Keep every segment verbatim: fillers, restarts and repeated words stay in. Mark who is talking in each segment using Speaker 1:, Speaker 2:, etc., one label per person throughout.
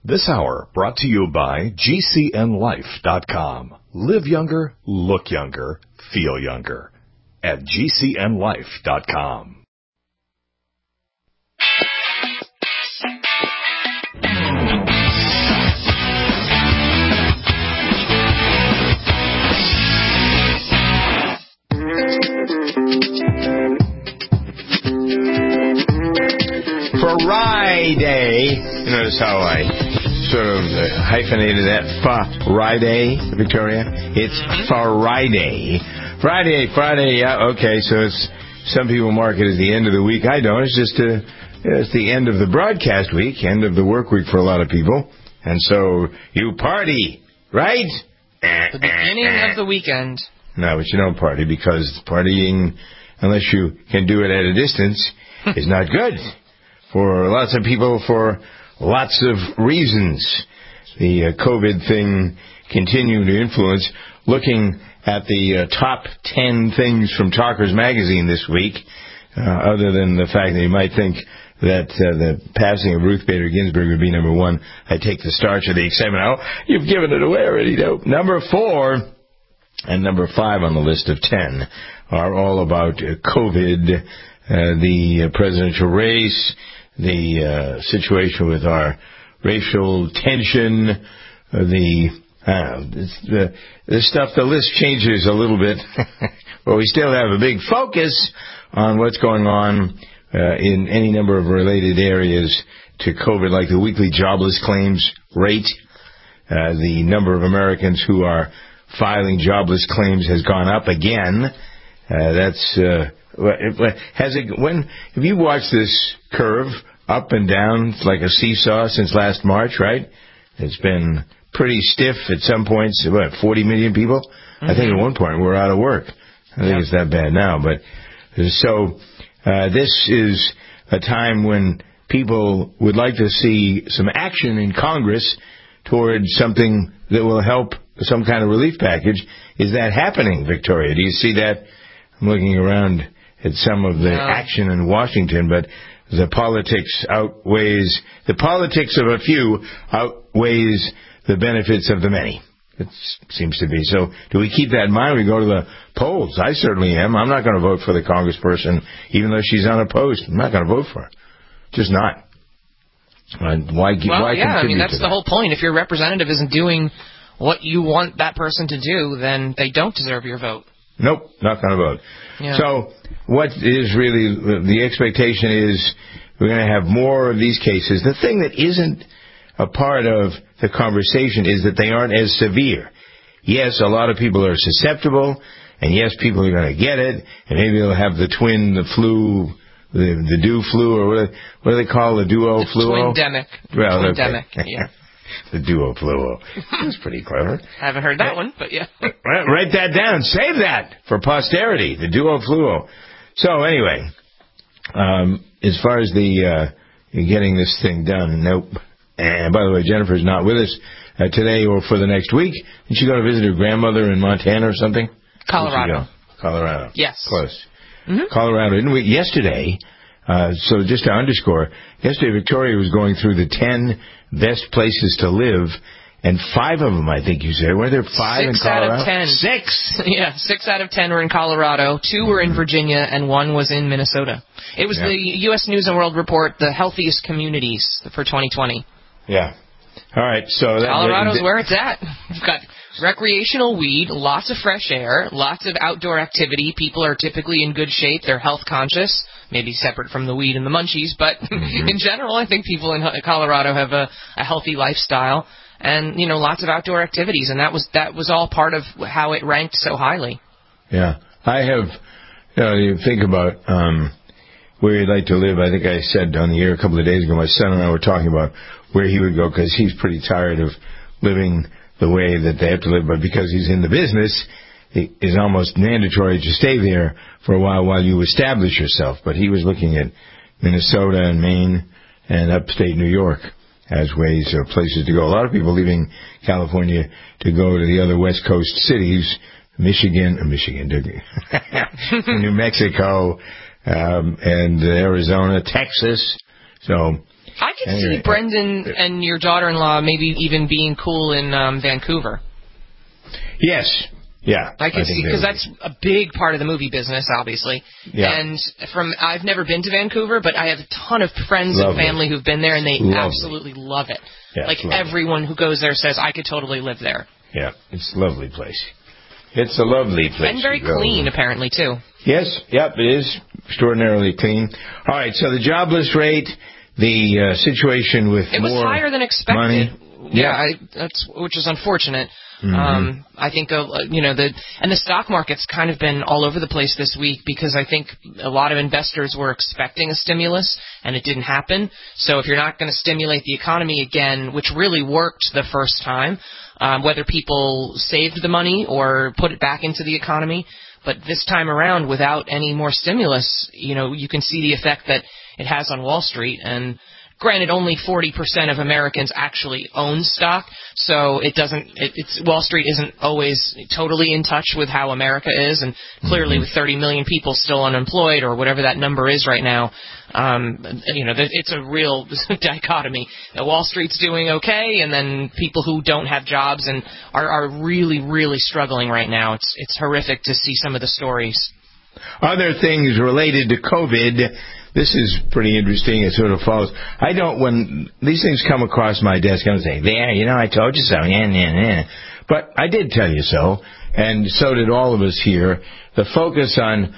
Speaker 1: This hour brought to you by G C N life dot com. Live younger, look younger, feel younger at G C N life dot com.
Speaker 2: Friday. You notice how I sort of hyphenated that? Friday, Victoria. It's Friday. Friday, Friday. Yeah, okay. So it's some people mark it as the end of the week. I don't. It's just a, it's the end of the broadcast week, end of the work week for a lot of people, and so you party, right?
Speaker 3: The beginning of the weekend.
Speaker 2: No, but you don't party because partying, unless you can do it at a distance, is not good. For lots of people, for lots of reasons. The uh, COVID thing continuing to influence. Looking at the uh, top ten things from Talkers Magazine this week, uh, other than the fact that you might think that uh, the passing of Ruth Bader Ginsburg would be number one, I take the starch of the excitement. Oh, you've given it away already, though. Number four and number five on the list of ten are all about uh, COVID, uh, the uh, presidential race, the uh, situation with our racial tension, uh, the, uh, the the stuff, the list changes a little bit, but we still have a big focus on what's going on uh, in any number of related areas to COVID, like the weekly jobless claims rate. Uh, the number of Americans who are filing jobless claims has gone up again. Uh, that's... Uh, Has it, when, have you watched this curve up and down like a seesaw since last March, right? It's been pretty stiff at some points. What, forty million people? Mm-hmm. I think at one point we're out of work. I think yep. It's that bad now. But so uh, this is a time when people would like to see some action in Congress towards something that will help, some kind of relief package. Is that happening, Victoria? Do you see that? I'm looking around at some of the yeah. action in Washington, but the politics outweighs, the politics of a few outweighs the benefits of the many. It seems to be. So do we keep that in mind? We go to the polls. I certainly am. I'm not going to vote for the congressperson, even though she's unopposed. I'm not going to vote for her. Just not. Uh, why
Speaker 3: well,
Speaker 2: why
Speaker 3: yeah, I mean, that's
Speaker 2: the
Speaker 3: that? whole point. If your representative isn't doing what you want that person to do, then they don't deserve your vote.
Speaker 2: Nope, not going to vote.
Speaker 3: Yeah.
Speaker 2: So what is really, the expectation is we're going to have more of these cases. The thing that isn't a part of the conversation is that they aren't as severe. Yes, a lot of people are susceptible, and yes, people are going to get it, and maybe they'll have the twin, the flu, the, the do flu, or what, what do they call the duo
Speaker 3: the
Speaker 2: fluo?
Speaker 3: Twindemic.
Speaker 2: Well,
Speaker 3: Twindemic,
Speaker 2: okay.
Speaker 3: yeah.
Speaker 2: The duo fluo. That's pretty clever.
Speaker 3: I haven't heard that one, but yeah.
Speaker 2: Write that down. Save that for posterity. The duo fluo. So anyway, um, as far as the uh, getting this thing done, nope. And by the way, Jennifer's not with us uh, today or for the next week. Did she go to visit her grandmother in Montana or something?
Speaker 3: Colorado.
Speaker 2: Colorado.
Speaker 3: Yes.
Speaker 2: Close.
Speaker 3: Mm-hmm.
Speaker 2: Colorado. Didn't we? Yesterday. Uh, so just to underscore, yesterday Victoria was going through the ten best places to live, and five of them, I think you said, were there five
Speaker 3: six
Speaker 2: in Colorado?
Speaker 3: Out of ten.
Speaker 2: Six?
Speaker 3: Yeah, six out of ten were in Colorado, two were in Virginia, and one was in Minnesota. It was yeah. the U S News and World Report, the healthiest communities for twenty twenty.
Speaker 2: Yeah. All right, so... That,
Speaker 3: Colorado's
Speaker 2: that,
Speaker 3: where it's at. We've got recreational weed, lots of fresh air, lots of outdoor activity. People are typically in good shape. They're health conscious. Maybe separate from the weed and the munchies, but mm-hmm. in general, I think people in Colorado have a, a healthy lifestyle and, you know, lots of outdoor activities, and that was that was all part of how it ranked so highly.
Speaker 2: Yeah. I have, you know, you think about um, where you'd like to live. I think I said on the air a couple of days ago, my son and I were talking about where he would go because he's pretty tired of living the way that they have to live, but because he's in the business, it is almost mandatory to stay there for a while while you establish yourself. But he was looking at Minnesota and Maine and upstate New York as ways or places to go. A lot of people leaving California to go to the other West Coast cities, Michigan, uh, Michigan, New Mexico, um, and Arizona, Texas. So
Speaker 3: I could
Speaker 2: Anyway,
Speaker 3: see Brendan uh, and your daughter-in-law maybe even being cool in um, Vancouver.
Speaker 2: Yes. Yeah.
Speaker 3: I could
Speaker 2: I
Speaker 3: see, because that's a big part of the movie business, obviously.
Speaker 2: Yeah.
Speaker 3: And from I've never been to Vancouver, but I have a ton of friends
Speaker 2: Lovely.
Speaker 3: and family who've been there, and they
Speaker 2: Lovely.
Speaker 3: absolutely love it.
Speaker 2: Yeah,
Speaker 3: like,
Speaker 2: lovely.
Speaker 3: everyone who goes there says, I could totally live there.
Speaker 2: Yeah, it's a lovely place. It's a lovely place.
Speaker 3: And very clean, apparently, too.
Speaker 2: Yes, yep, it is extraordinarily clean. All right, so the jobless rate, the uh, situation with
Speaker 3: it
Speaker 2: more
Speaker 3: It was higher than expected.
Speaker 2: Money.
Speaker 3: Yeah,
Speaker 2: yeah.
Speaker 3: I, that's which is unfortunate.
Speaker 2: Mm-hmm.
Speaker 3: Um, I think, uh, you know, the and the stock market's kind of been all over the place this week because I think a lot of investors were expecting a stimulus and it didn't happen. So if you're not going to stimulate the economy again, which really worked the first time, um, whether people saved the money or put it back into the economy, but this time around, without any more stimulus, you know, you can see the effect that it has on Wall Street. And granted, only forty percent of Americans actually own stock, so it doesn't. It, it's Wall Street isn't always totally in touch with how America is, and clearly, mm-hmm. with thirty million people still unemployed or whatever that number is right now, um, you know, it's a real dichotomy. Wall Street's doing okay, and then people who don't have jobs and are, are really, really struggling right now. It's it's horrific to see some of the stories.
Speaker 2: Other things related to COVID. This is pretty interesting. It sort of follows. I don't, when these things come across my desk, I don't say, there, you know, I told you so. Yeah, yeah, yeah. But I did tell you so, and so did all of us here. The focus on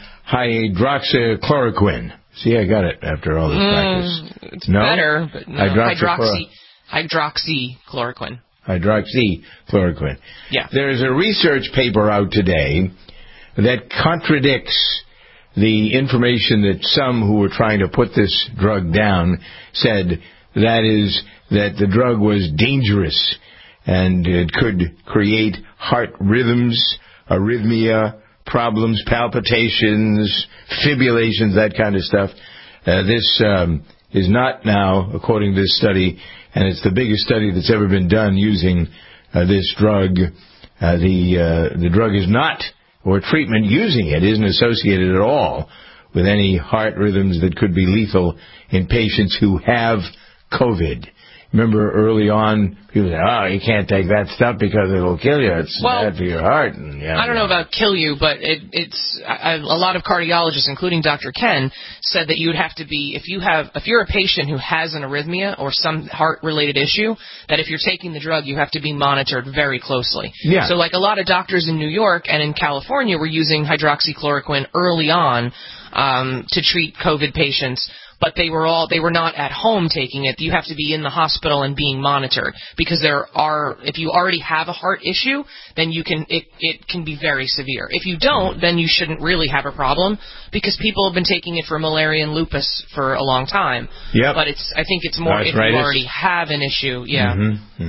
Speaker 2: hydroxychloroquine. See, I got it after all this
Speaker 3: mm,
Speaker 2: practice.
Speaker 3: It's
Speaker 2: no?
Speaker 3: better, but no.
Speaker 2: Hydroxy,
Speaker 3: hydroxy, hydroxychloroquine.
Speaker 2: Hydroxychloroquine.
Speaker 3: Yeah.
Speaker 2: There is a research paper out today that contradicts the information that some who were trying to put this drug down said, that is, that the drug was dangerous and it could create heart rhythms, arrhythmia, problems, palpitations, fibrillations, that kind of stuff. Uh, this um, is not now, according to this study, and it's the biggest study that's ever been done using uh, this drug. Uh, the uh, the drug is not, or treatment using it isn't associated at all with any heart rhythms that could be lethal in patients who have COVID. Remember early on, people said, oh, you can't take that stuff because it'll kill you. It's
Speaker 3: well,
Speaker 2: bad for your heart. And, yeah,
Speaker 3: I don't know about kill you, but it, it's I, a lot of cardiologists, including Doctor Ken, said that you would have to be, if you have, if you're a patient who has an arrhythmia or some heart-related issue, that if you're taking the drug, you have to be monitored very closely.
Speaker 2: Yeah.
Speaker 3: So like a lot of doctors in New York and in California were using hydroxychloroquine early on um, to treat COVID patients. But they were all, they were not at home taking it. You have to be in the hospital and being monitored because there are, if you already have a heart issue, then you can, it, it can be very severe. If you don't, then you shouldn't really have a problem because people have been taking it for malaria and lupus for a long time.
Speaker 2: Yep.
Speaker 3: But it's, I think it's more
Speaker 2: Arthritis.
Speaker 3: if you already have an issue. Yeah.
Speaker 2: Mm-hmm.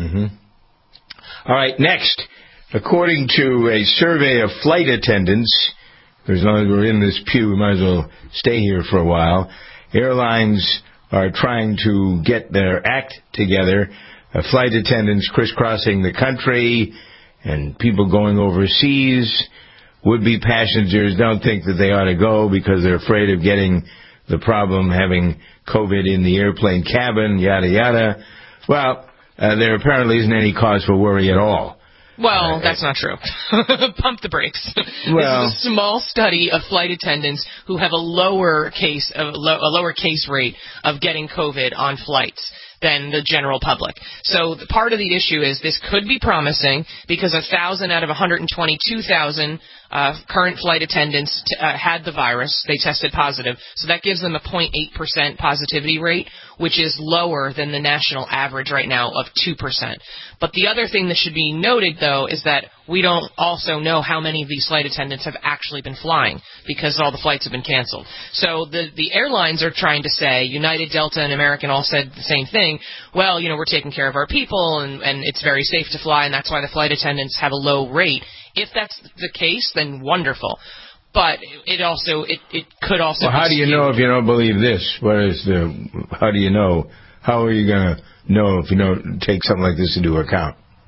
Speaker 2: Mm-hmm. All right, next. According to a survey of flight attendants, as long as we're in this pew, we might as well stay here for a while. Airlines are trying to get their act together. Uh, flight attendants crisscrossing the country and people going overseas. Would-be passengers don't think that they ought to go because they're afraid of getting the problem, having COVID in the airplane cabin, yada, yada. Well, uh, there apparently isn't any cause for worry at all.
Speaker 3: Well,
Speaker 2: uh,
Speaker 3: that's not true. Pump the brakes.
Speaker 2: Well,
Speaker 3: this is a small study of flight attendants who have a lower case, a, lo- a lower case rate of getting COVID on flights than the general public. So the part of the issue is this could be promising because one thousand out of one hundred twenty-two thousand uh, current flight attendants t- uh, had the virus. They tested positive. So that gives them a zero point eight percent positivity rate, which is lower than the national average right now of two percent. But the other thing that should be noted, though, is that we don't also know how many of these flight attendants have actually been flying because all the flights have been canceled. So the, the airlines are trying to say, United, Delta, and American all said the same thing. Well, you know, we're taking care of our people, and, and it's very safe to fly, and that's why the flight attendants have a low rate. If that's the case, then wonderful. But it also, it, it could also.
Speaker 2: Well, how do you know if you don't believe this? What is the? How do you know? How are you going to know if you don't take something like this into account?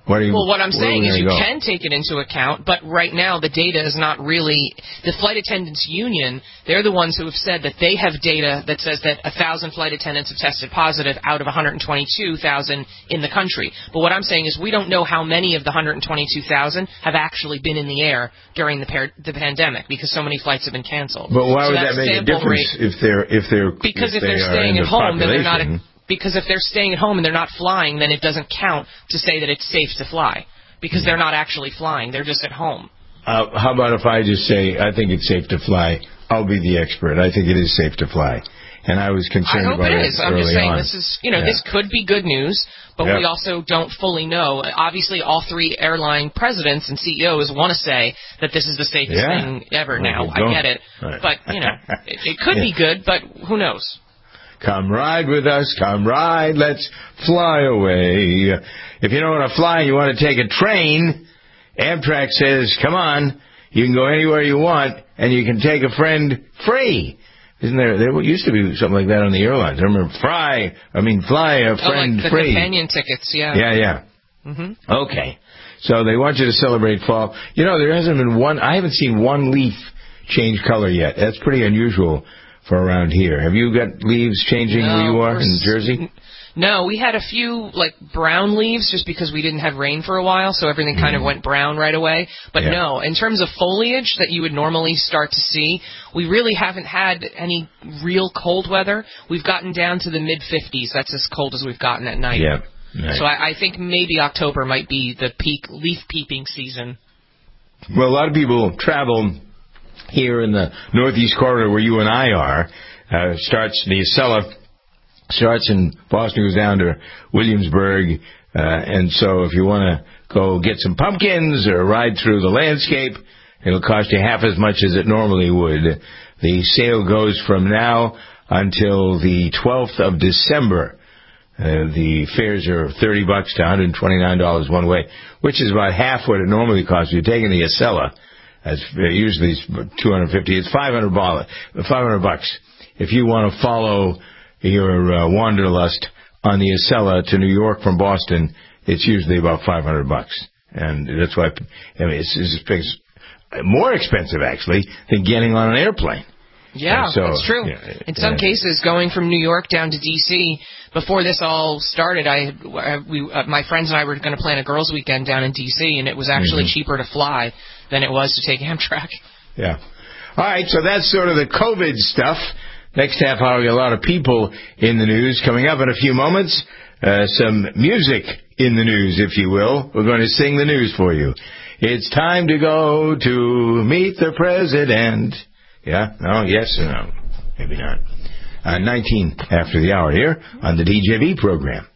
Speaker 2: What are you,
Speaker 3: well, what I'm saying is you
Speaker 2: go?
Speaker 3: can take it into account, but right now the data is not really... The Flight Attendants Union, they're the ones who have said that they have data that says that one thousand flight attendants have tested positive out of one hundred twenty-two thousand in the country. But what I'm saying is we don't know how many of the one hundred twenty-two thousand have actually been in the air during the, par- the pandemic because so many flights have been canceled.
Speaker 2: But why
Speaker 3: so
Speaker 2: would that make a difference
Speaker 3: rate,
Speaker 2: if they're... If they're
Speaker 3: because
Speaker 2: if,
Speaker 3: if
Speaker 2: they
Speaker 3: they're
Speaker 2: are
Speaker 3: staying
Speaker 2: in
Speaker 3: at
Speaker 2: the
Speaker 3: home, then they're not...
Speaker 2: population?
Speaker 3: Because if they're staying at home and they're not flying, then it doesn't count to say that it's safe to fly. Because they're not actually flying. They're just at home.
Speaker 2: Uh, how about if I just say, I think it's safe to fly, I'll be the expert. I think it is safe to fly. And I was concerned
Speaker 3: I hope
Speaker 2: about
Speaker 3: it
Speaker 2: it
Speaker 3: is. I'm just
Speaker 2: early
Speaker 3: saying
Speaker 2: on.
Speaker 3: this is, you know,
Speaker 2: Yeah.
Speaker 3: this could be good news, but
Speaker 2: Yep.
Speaker 3: we also don't fully know. Obviously, all three airline presidents and C E Os want to say that this is the safest
Speaker 2: Yeah.
Speaker 3: thing ever
Speaker 2: Well,
Speaker 3: now.
Speaker 2: you
Speaker 3: I
Speaker 2: don't.
Speaker 3: get it.
Speaker 2: Right.
Speaker 3: But, you know, it, it could
Speaker 2: Yeah.
Speaker 3: be good, but who knows?
Speaker 2: Come ride with us, come ride, let's fly away. If you don't want to fly and you want to take a train, Amtrak says, come on, you can go anywhere you want, and you can take a friend free. Isn't there, there used to be something like that on the airlines. I remember fly, I mean fly a friend
Speaker 3: oh, like the
Speaker 2: free.
Speaker 3: companion tickets, yeah.
Speaker 2: Yeah, yeah.
Speaker 3: Mm-hmm.
Speaker 2: Okay. So they want you to celebrate fall. You know, there hasn't been one, I haven't seen one leaf change color yet. That's pretty unusual for around here. Have you got leaves changing
Speaker 3: No,
Speaker 2: where you are
Speaker 3: we're
Speaker 2: in
Speaker 3: s-
Speaker 2: Jersey?
Speaker 3: No, we had a few, like, brown leaves just because we didn't have rain for a while, so everything kind of went brown right away. But
Speaker 2: Yeah.
Speaker 3: no, in terms of foliage that you would normally start to see, we really haven't had any real cold weather. We've gotten down to the mid fifties. That's as cold as we've gotten at night.
Speaker 2: Yeah. Nice.
Speaker 3: So I, I think maybe October might be the peak leaf peeping season.
Speaker 2: Well, a lot of people travel here in the Northeast corridor where you and I are. Uh, starts the Acela starts in Boston, goes down to Williamsburg, uh, and so if you want to go get some pumpkins or ride through the landscape, it'll cost you half as much as it normally would. The sale goes from now until the twelfth of December. Uh, the fares are thirty bucks to one hundred twenty-nine dollars one way, which is about half what it normally costs. You're taking the Acela, as uh, usually it's two hundred fifty. It's five hundred dollars, five hundred bucks. If you want to follow your uh, wanderlust on the Acela to New York from Boston, it's usually about five hundred bucks, and that's why I mean it's, it's, it's more expensive actually than getting on an airplane.
Speaker 3: Yeah,
Speaker 2: so,
Speaker 3: that's true.
Speaker 2: Yeah,
Speaker 3: In some
Speaker 2: yeah.
Speaker 3: cases, going from New York down to D C, before this all started, I uh, we uh, my friends and I were going to plan a girls' weekend down in D C, and it was actually
Speaker 2: Mm-hmm.
Speaker 3: cheaper to fly than it was to take Amtrak.
Speaker 2: Yeah. All right, so that's sort of the COVID stuff. Next half hour, we got a lot of people in the news. Coming up in a few moments, uh, some music in the news, if you will. We're going to sing the news for you. It's time to go to meet the president. Yeah? No? Yes or no? Maybe not. Uh, nineteen after the hour here on the D J V program.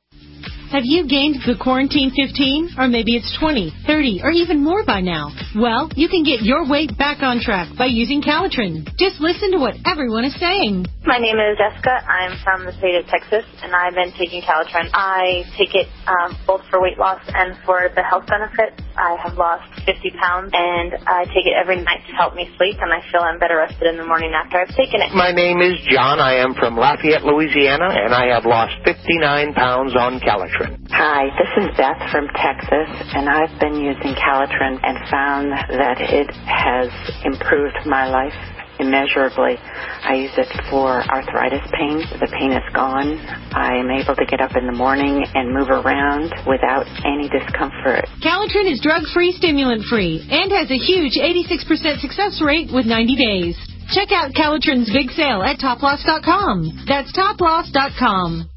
Speaker 4: Have you gained the quarantine fifteen? Or maybe it's twenty, thirty, or even more by now? Well, you can get your weight back on track by using Calitrin. Just listen to what everyone is saying.
Speaker 5: My name is Jessica. I'm from the state of Texas, and I've been taking Calitrin. I take it um, both for weight loss and for the health benefits. I have lost fifty pounds, and I take it every night to help me sleep, and I feel I'm better rested in the morning after I've taken it.
Speaker 6: My name is John. I am from Lafayette, Louisiana, and I have lost fifty-nine pounds on Calitrin.
Speaker 7: Hi, this is Beth from Texas, and I've been using Calitrin and found that it has improved my life immeasurably. I use it for arthritis pain. The pain is gone. I am able to get up in the morning and move around without any discomfort.
Speaker 4: Calitrin is drug-free, stimulant-free, and has a huge eighty-six percent success rate with ninety days. Check out Calitrin's big sale at top loss dot com. That's top loss dot com.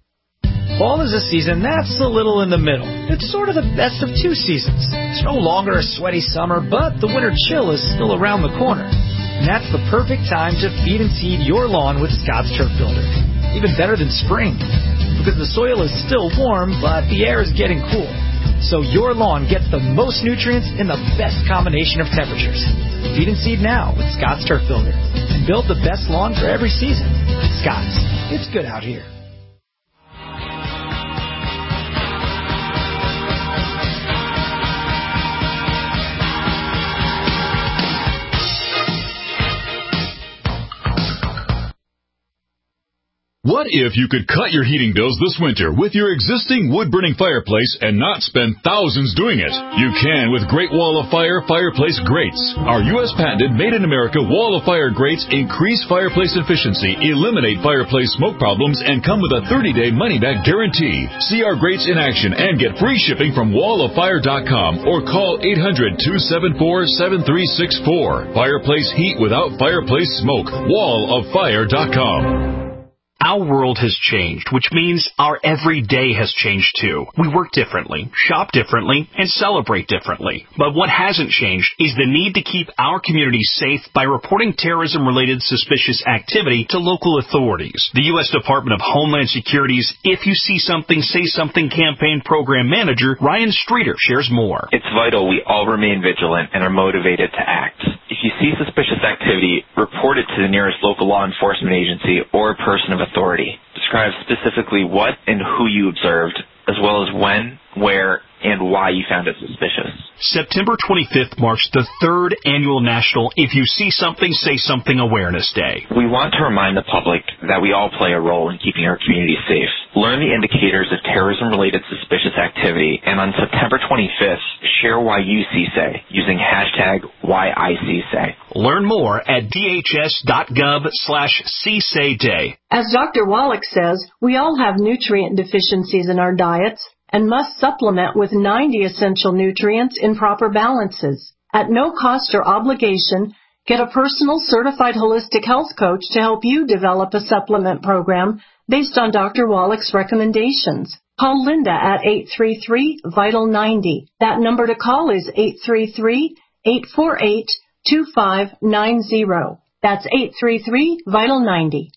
Speaker 8: Fall is a season that's a little in the middle. It's sort of the best of two seasons. It's no longer a sweaty summer, but the winter chill is still around the corner. And that's the perfect time to feed and seed your lawn with Scott's Turf Builder. Even better than spring, because the soil is still warm, but the air is getting cool. So your lawn gets the most nutrients in the best combination of temperatures. Feed and seed now with Scott's Turf Builder. And build the best lawn for every season. Scott's. It's good out here.
Speaker 9: What What if you could cut your heating bills this winter with your existing wood-burning fireplace and not spend thousands doing it? You can with Great Wall of Fire fireplace grates. Our U S patented made-in-America Wall of Fire grates increase fireplace efficiency, eliminate fireplace smoke problems, and come with a thirty-day money-back guarantee. See our grates in action and get free shipping from wall of fire dot com or call eight hundred, two seven four, seven three six four. Fireplace heat without fireplace smoke. wall of fire dot com.
Speaker 10: Our world has changed, which means our everyday has changed too. We work differently, shop differently, and celebrate differently. But what hasn't changed is the need to keep our communities safe by reporting terrorism-related suspicious activity to local authorities. The U S Department of Homeland Security's If You See Something, Say Something campaign program manager, Ryan Streeter, shares more.
Speaker 11: It's vital we all remain vigilant and are motivated to act. If you see suspicious activity, report it to the nearest local law enforcement agency or person of authority. Describe specifically what and who you observed, as well as when, where, and why you found it suspicious.
Speaker 10: September twenty-fifth marks the third annual National If You See Something, Say Something Awareness Day.
Speaker 11: We want to remind the public that we all play a role in keeping our community safe. Learn the indicators of terrorism-related suspicious activity, and on September twenty-fifth, share why you see say using hashtag why I see say.
Speaker 10: Learn more at dhs.gov slash csayday.
Speaker 12: As Doctor Wallach says, we all have nutrient deficiencies in our diets and must supplement with ninety essential nutrients in proper balances. At no cost or obligation, get a personal certified holistic health coach to help you develop a supplement program based on Doctor Wallach's recommendations. Call Linda at eight three three, vital ninety. That number to call is eight three three, eight four eight, two five nine zero. That's eight three three, vital ninety.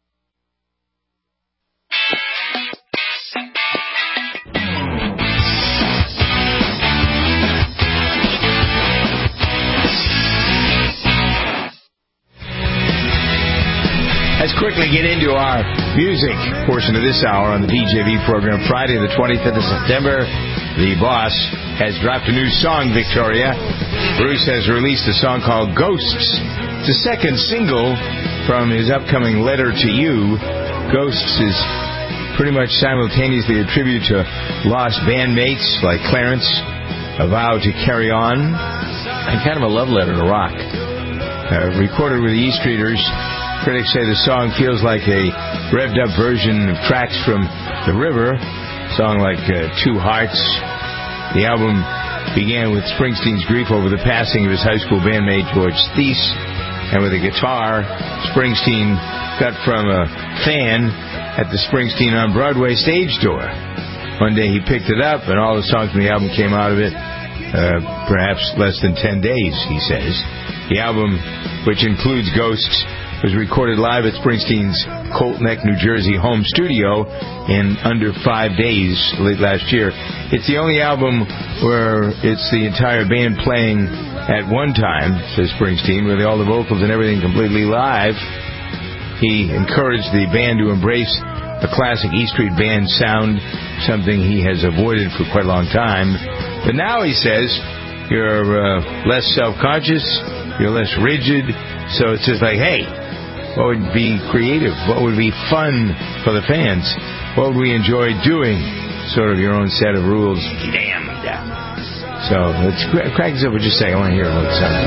Speaker 2: Let's quickly get into our music portion of this hour on the D J V program. Friday the twenty-fifth of September, the boss has dropped a new song, Victoria. Bruce has released a song called Ghosts. It's the second single from his upcoming Letter to You. Ghosts is pretty much simultaneously a tribute to lost bandmates like Clarence, A Vow to Carry On, and kind of a love letter to rock. Uh, recorded with the E Streeters, critics say the song feels like a revved-up version of tracks from The River, a song like uh, Two Hearts. The album began with Springsteen's grief over the passing of his high school bandmate George Thies, and with a guitar Springsteen got from a fan at the Springsteen on Broadway stage door. One day he picked it up, and all the songs from the album came out of it, uh, perhaps less than ten days, he says. The album, which includes Ghosts, was recorded live at Springsteen's Colt Neck, New Jersey home studio in under five days late last year. It's the only album where it's the entire band playing at one time, says Springsteen, with all the vocals and everything completely live. He encouraged the band to embrace a classic E Street Band sound, something he has avoided for quite a long time. But now, he says, you're uh, less self-conscious, you're less rigid, so it's just like, hey, what would be creative? What would be fun for the fans? What would we enjoy doing? Sort of your own set of rules. Damn. So let's crack this up for just a second. I want to hear what it sounds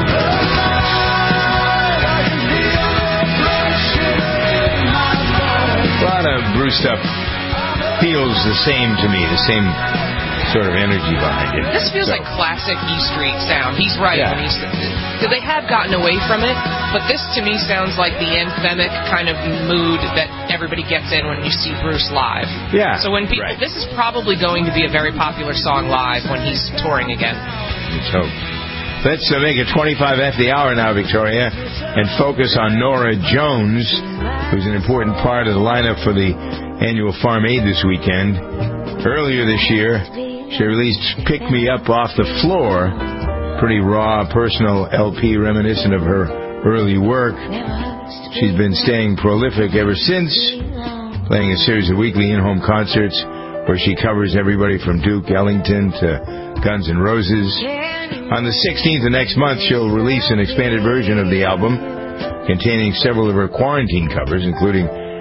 Speaker 2: like. A lot of Bruce stuff feels the same to me, the same sort of energy behind it.
Speaker 3: This feels
Speaker 2: so.
Speaker 3: like classic E Street sound. He's right.
Speaker 2: Yeah.
Speaker 3: When he's, they have gotten away from it, but this to me sounds like the anthemic kind of mood that everybody gets in when you see Bruce live.
Speaker 2: Yeah.
Speaker 3: So when people,
Speaker 2: right.
Speaker 3: this is probably going to be a very popular song live when he's touring again.
Speaker 2: So let's uh, make it twenty-five after the hour now, Victoria, and focus on Norah Jones, who's an important part of the lineup for the annual Farm Aid this weekend. Earlier this year, she released Pick Me Up Off the Floor, pretty raw, personal L P reminiscent of her early work. She's been staying prolific ever since, playing a series of weekly in-home concerts where she covers everybody from Duke Ellington to Guns N' Roses. On the sixteenth of next month, she'll release an expanded version of the album containing several of her quarantine covers, including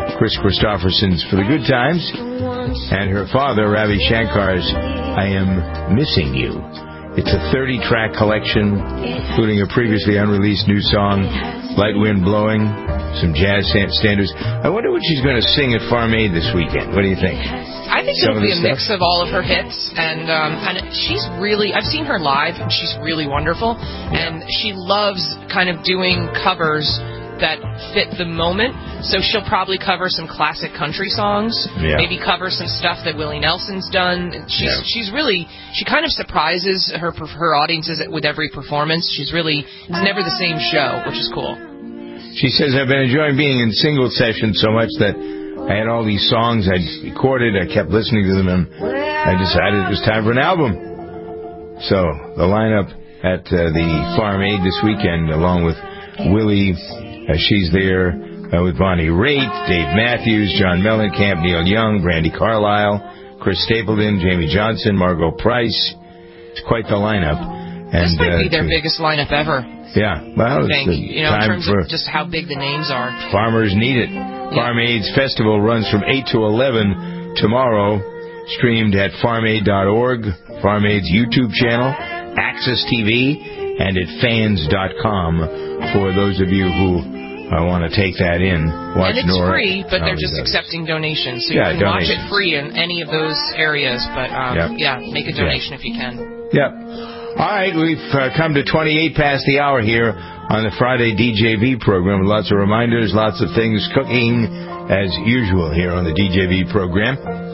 Speaker 2: Chris Christopherson's For the Good Times, and her father, Ravi Shankar's I Am Missing You. It's a thirty-track collection, including a previously unreleased new song, Light Wind Blowing, some jazz standards. I wonder what she's going to sing at Farm Aid this weekend. What do you think?
Speaker 3: I think
Speaker 2: Some
Speaker 3: it'll be a
Speaker 2: stuff?
Speaker 3: mix of all of her hits, and um, and she's really, I've seen her live, and she's really wonderful, and she loves kind of doing covers that fit the moment, so she'll probably cover some classic country songs,
Speaker 2: yeah.
Speaker 3: maybe cover some stuff that Willie Nelson's done. She's yeah. she's really, she kind of surprises her her audiences with every performance. She's really, it's never the same show, which is cool.
Speaker 2: She says, I've been enjoying being in single sessions so much that I had all these songs I'd recorded, I kept listening to them, and I decided it was time for an album. So, the lineup at uh, the Farm Aid this weekend, along with Willie, uh, she's there uh, with Bonnie Raitt, Dave Matthews, John Mellencamp, Neil Young, Brandi Carlile, Chris Stapleton, Jamie Johnson, Margot Price. It's quite the lineup. And,
Speaker 3: this might be
Speaker 2: uh,
Speaker 3: their
Speaker 2: to,
Speaker 3: biggest lineup ever.
Speaker 2: Yeah, well,
Speaker 3: I think,
Speaker 2: it's
Speaker 3: you know, in
Speaker 2: time
Speaker 3: terms
Speaker 2: for
Speaker 3: of just how big the names are.
Speaker 2: Farmers need it. Yeah. Farm Aid's festival runs from eight to eleven tomorrow, streamed at farm aid dot org, Farm Aid's YouTube channel, Access T V, and at fans dot com for those of you who uh, want to take that in. Watch
Speaker 3: and it's
Speaker 2: Nora.
Speaker 3: free, but they're just
Speaker 2: does.
Speaker 3: accepting donations, so
Speaker 2: yeah,
Speaker 3: you can
Speaker 2: donations.
Speaker 3: watch it free in any of those areas, but um,
Speaker 2: yep.
Speaker 3: yeah, make a donation
Speaker 2: yep.
Speaker 3: if you can.
Speaker 2: Yep. All right, we've uh, come to twenty-eight past the hour here on the Friday D J V program. Lots of reminders, lots of things cooking as usual here on the D J V program.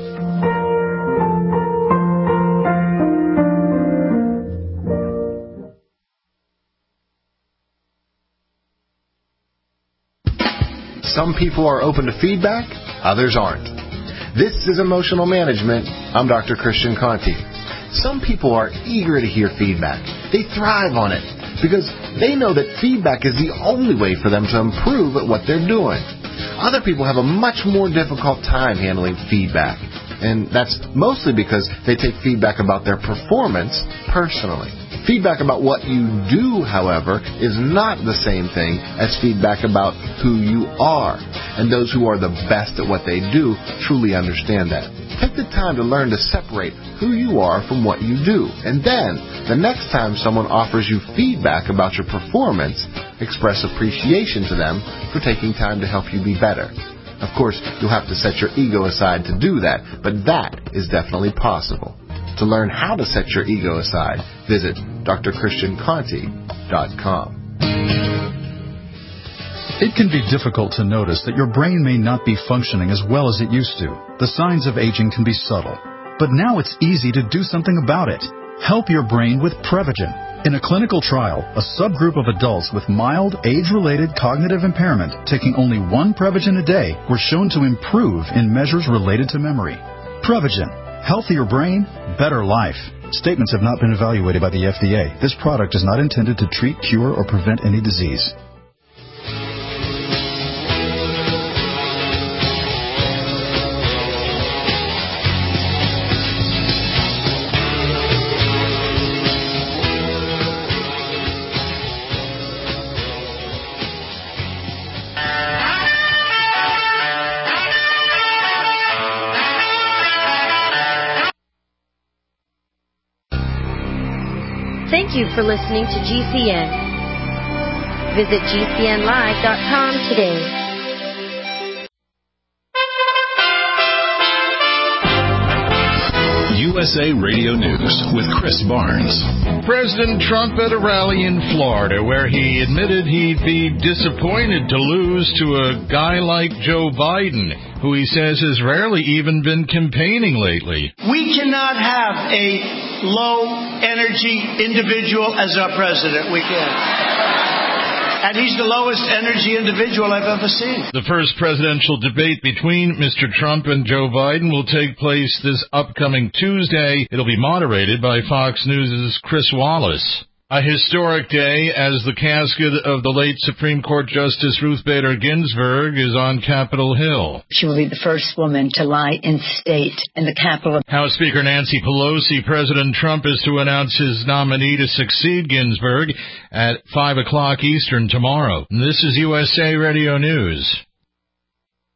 Speaker 13: Some people are open to feedback, others aren't. This is Emotional Management. I'm Doctor Christian Conti. Some people are eager to hear feedback. They thrive on it because they know that feedback is the only way for them to improve at what they're doing. Other people have a much more difficult time handling feedback, and that's mostly because they take feedback about their performance personally. Feedback about what you do, however, is not the same thing as feedback about who you are, and those who are the best at what they do truly understand that. Take the time to learn to separate who you are from what you do, and then, the next time someone offers you feedback about your performance, express appreciation to them for taking time to help you be better. Of course, you'll have to set your ego aside to do that, but that is definitely possible. To learn how to set your ego aside, visit d r christian conti dot com.
Speaker 14: It can be difficult to notice that your brain may not be functioning as well as it used to. The signs of aging can be subtle, but now it's easy to do something about it. Help your brain with Prevagen. In a clinical trial, a subgroup of adults with mild age-related cognitive impairment taking only one Prevagen a day were shown to improve in measures related to memory. Prevagen. Healthier brain, better life. Statements have not been evaluated by the F D A. This product is not intended to treat, cure, or prevent any disease.
Speaker 15: Thank you for listening to G C N. Visit G C N live dot com today.
Speaker 9: U S A Radio News with Chris Barnes.
Speaker 16: President Trump at a rally in Florida where he admitted he'd be disappointed to lose to a guy like Joe Biden, who he says has rarely even been campaigning lately.
Speaker 17: We cannot have a low-energy individual as our president. We can't. And he's the lowest energy individual I've ever seen.
Speaker 16: The first presidential debate between Mister Trump and Joe Biden will take place this upcoming Tuesday. It'll be moderated by Fox News' Chris Wallace. A historic day as the casket of the late Supreme Court Justice Ruth Bader Ginsburg is on Capitol Hill.
Speaker 18: She will be the first woman to lie in state in the Capitol.
Speaker 16: House Speaker Nancy Pelosi, President Trump is to announce his nominee to succeed Ginsburg at five o'clock Eastern tomorrow. This is U S A Radio News.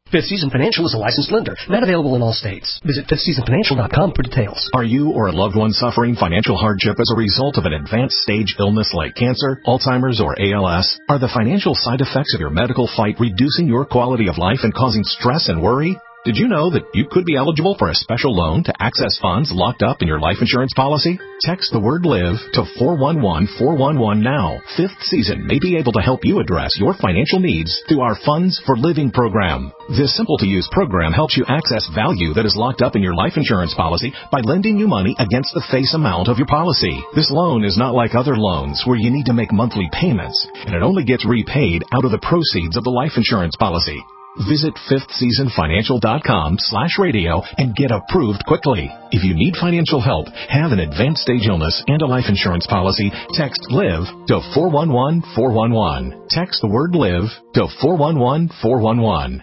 Speaker 19: Fifth Season Financial is a licensed lender, not available in all states. Visit fifth season financial dot com for details.
Speaker 1: Are you or a loved one suffering financial hardship as a result of an advanced stage illness like cancer, Alzheimer's, or A L S? Are the financial side effects of your medical fight reducing your quality of life and causing stress and worry? Did you know that you could be eligible for a special loan to access funds locked up in your life insurance policy? Text the word LIVE to four one one four one one now. Fifth Season may be able to help you address your financial needs through our Funds for Living program. This simple-to-use program helps you access value that is locked up in your life insurance policy by lending you money against the face amount of your policy. This loan is not like other loans where you need to make monthly payments, and it only gets repaid out of the proceeds of the life insurance policy. Visit fifth season financial dot com slash radio and get approved quickly. If you need financial help, have an advanced stage illness, and a life insurance policy, text LIVE to four one one four one one. Text the word LIVE to four one one four one one.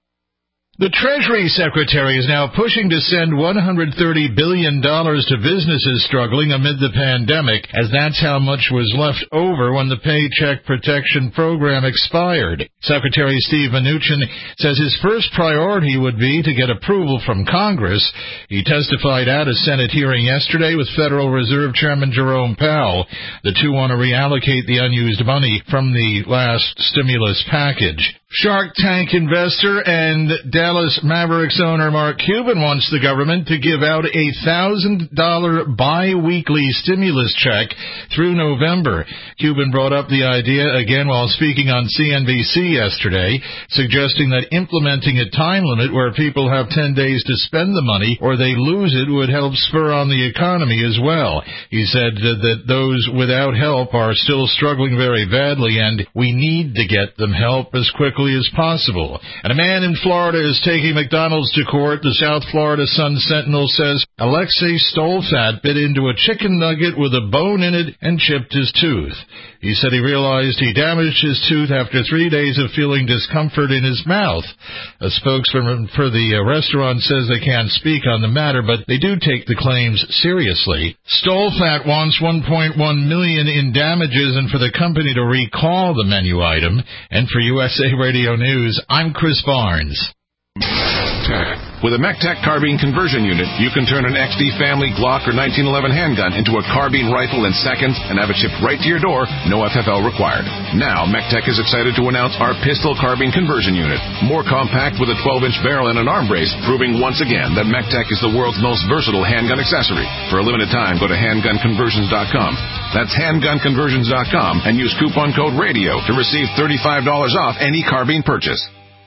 Speaker 16: The Treasury Secretary is now pushing to send one hundred thirty billion dollars to businesses struggling amid the pandemic, as that's how much was left over when the Paycheck Protection Program expired. Secretary Steve Mnuchin says his first priority would be to get approval from Congress. He testified at a Senate hearing yesterday with Federal Reserve Chairman Jerome Powell. The two want to reallocate the unused money from the last stimulus package. Shark Tank investor and Dallas Mavericks owner Mark Cuban wants the government to give out a one thousand dollars bi-weekly stimulus check through November. Cuban brought up the idea again while speaking on C N B C yesterday, suggesting that implementing a time limit where people have ten days to spend the money or they lose it would help spur on the economy as well. He said that those without help are still struggling very badly, and we need to get them help as quickly as possible. And a man in Florida is taking McDonald's to court. The South Florida Sun-Sentinel says Alexei Stolfat bit into a chicken nugget with a bone in it and chipped his tooth. He said he realized he damaged his tooth after three days of feeling discomfort in his mouth. A spokesman for the restaurant says they can't speak on the matter, but they do take the claims seriously. Stolfat wants one point one million dollars in damages and for the company to recall the menu item. And for U S A Radio News, I'm Chris Barnes.
Speaker 20: With a MECTEC carbine conversion unit, you can turn an X D family Glock or nineteen eleven handgun into a carbine rifle in seconds and have it shipped right to your door, no F F L required. Now, MECTEC is excited to announce our pistol carbine conversion unit. More compact with a twelve inch barrel and an arm brace, proving once again that MECTEC is the world's most versatile handgun accessory. For a limited time, go to handgun conversions dot com. That's handgun conversions dot com and use coupon code RADIO to receive thirty-five dollars off any carbine purchase.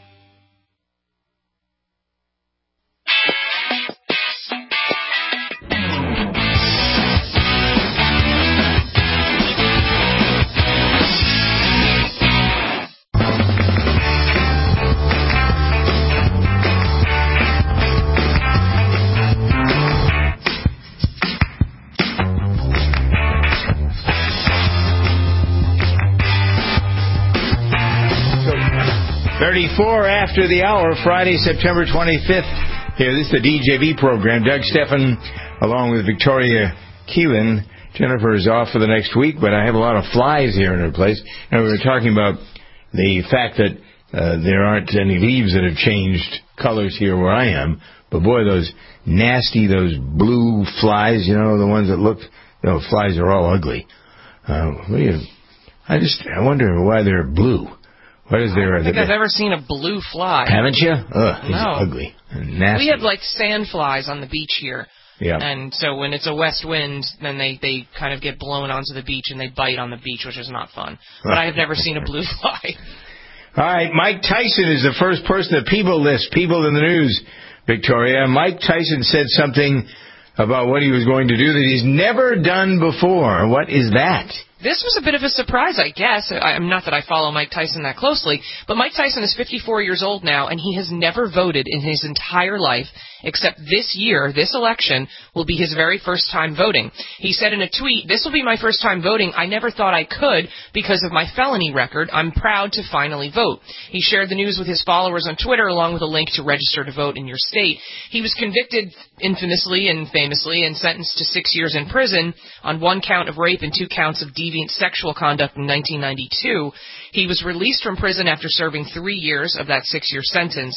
Speaker 2: thirty-four after the hour, Friday, September twenty-fifth. Here, this is the D J V program. Doug Stephan, along with Victoria Keelan. Jennifer is off for the next week, but I have a lot of flies here in her place. And we were talking about the fact that uh, there aren't any leaves that have changed colors here where I am. But boy, those nasty, those blue flies, you know, the ones that look, you know, flies are all ugly. Uh, what do you, I just, I wonder why they're blue. What is there?
Speaker 3: I don't think I've ever seen a blue fly.
Speaker 2: Haven't you? Ugh, he's
Speaker 3: no.
Speaker 2: ugly and nasty.
Speaker 3: We have like sand flies on the beach here.
Speaker 2: Yeah.
Speaker 3: And so when it's a west wind, then they, they kind of get blown onto the beach and they bite on the beach, which is not fun. But I have never seen a blue fly.
Speaker 2: All right, Mike Tyson is the first person that people list, people in the news, Victoria. Mike Tyson said something about what he was going to do that he's never done before. What is that?
Speaker 3: This was a bit of a surprise, I guess. I'm not that I follow Mike Tyson that closely, but Mike Tyson is fifty-four years old now, and he has never voted in his entire life, except this year, this election, will be his very first time voting. He said in a tweet, "This will be my first time voting. I never thought I could because of my felony record. I'm proud to finally vote." He shared the news with his followers on Twitter, along with a link to register to vote in your state. He was convicted infamously and famously and sentenced to six years in prison on one count of rape and two counts of deviant sexual conduct in nineteen ninety-two. He was released from prison after serving three years of that six-year sentence.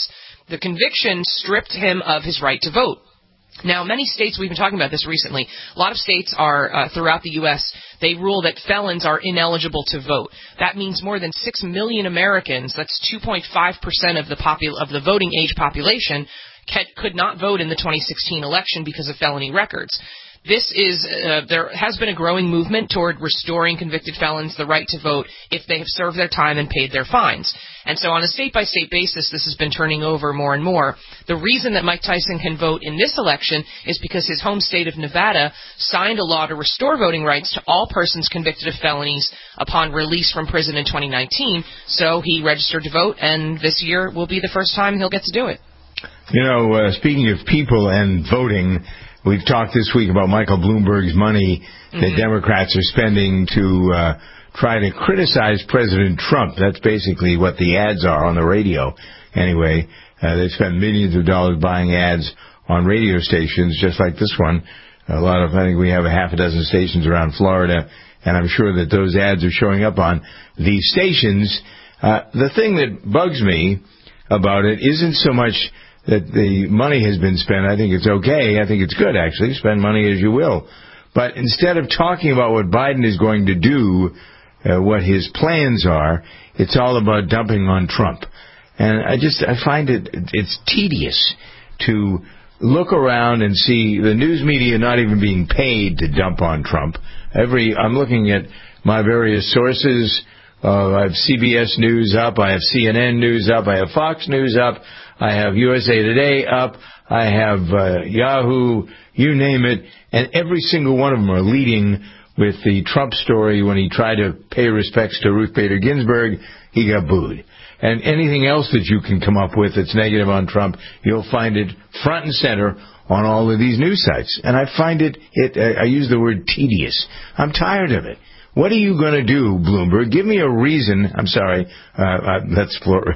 Speaker 3: The conviction stripped him of his right to vote. Now, many states, we've been talking about this recently, a lot of states are, uh, throughout the U S, they rule that felons are ineligible to vote. That means more than six million Americans, that's two point five percent of the popul- of the voting age population, can- could not vote in the twenty sixteen election because of felony records. This is, uh, there has been a growing movement toward restoring convicted felons the right to vote if they have served their time and paid their fines. And so on a state-by-state basis, this has been turning over more and more. The reason that Mike Tyson can vote in this election is because his home state of Nevada signed a law to restore voting rights to all persons convicted of felonies upon release from prison in twenty nineteen. So he registered to vote, and this year will be the first time he'll get to do it.
Speaker 2: You know, uh, speaking of people and voting, we've talked this week about Michael Bloomberg's money that mm-hmm. Democrats are spending to uh, try to criticize President Trump. That's basically what the ads are on the radio. Anyway, uh, they spend millions of dollars buying ads on radio stations just like this one. A lot of, I think we have a half a dozen stations around Florida, and I'm sure that those ads are showing up on these stations. Uh, the thing that bugs me about it isn't so much that the money has been spent. I think it's okay. I think it's good, actually. Spend money as you will. But instead of talking about what Biden is going to do, uh, what his plans are, it's all about dumping on Trump. And I just, I find it, it's tedious to look around and see the news media not even being paid to dump on Trump. Every, I'm looking at my various sources. Uh, I have C B S News up. I have C N N News up. I have Fox News up. I have U S A Today up. I have uh, Yahoo, you name it. And every single one of them are leading with the Trump story. When he tried to pay respects to Ruth Bader Ginsburg, he got booed. And anything else that you can come up with that's negative on Trump, you'll find it front and center on all of these news sites. And I find it, it I use the word tedious. I'm tired of it. What are you going to do, Bloomberg? Give me a reason. I'm sorry. Uh, uh, that's Florida.